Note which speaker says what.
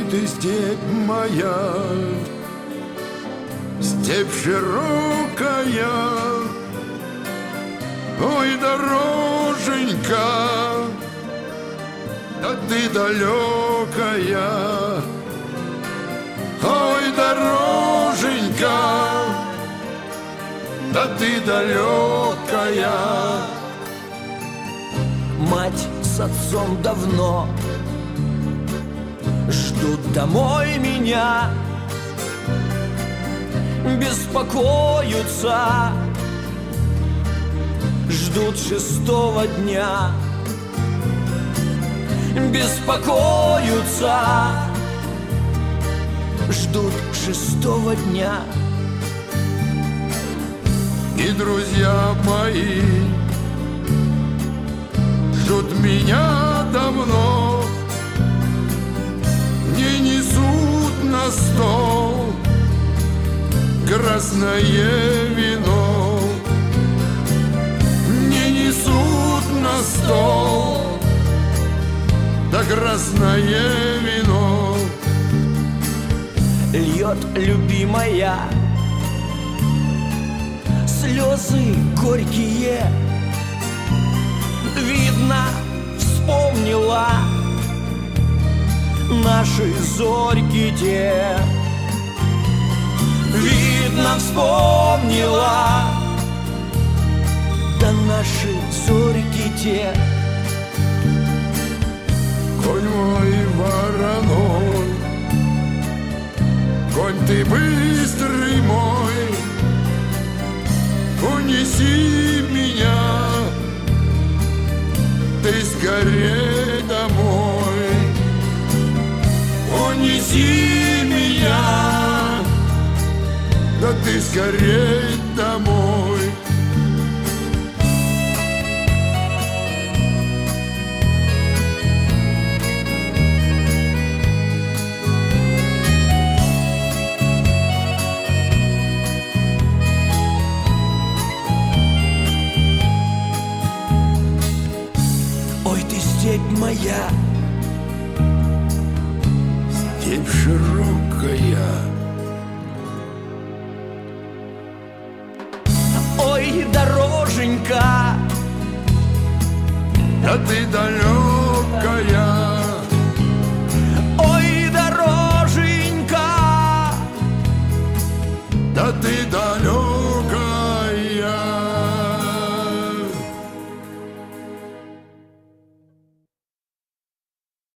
Speaker 1: ты степь моя, степь широкая, ой, дороженька, да ты далекая, ой, дороженька, да ты далекая.
Speaker 2: Мать с отцом давно ждут домой меня, беспокоятся, ждут 6-го дня, беспокоятся, ждут 6-го дня.
Speaker 1: И друзья мои ждут меня давно, мне несут на стол красное вино, мне несут на стол да красное вино.
Speaker 2: Льет любимая слезы горькие, видно, вспомнила наши зорьки те. Видно, вспомнила, да наши зорьки те.
Speaker 1: Конь мой вороной, конь ты быстрый мой, унеси меня ты скорей домой, унеси меня, да ты скорей домой.
Speaker 2: Степь моя,
Speaker 1: степь широкая,
Speaker 2: ой, дороженька,
Speaker 1: да ты далекая,
Speaker 2: ой, дороженька,
Speaker 1: да ты далекая.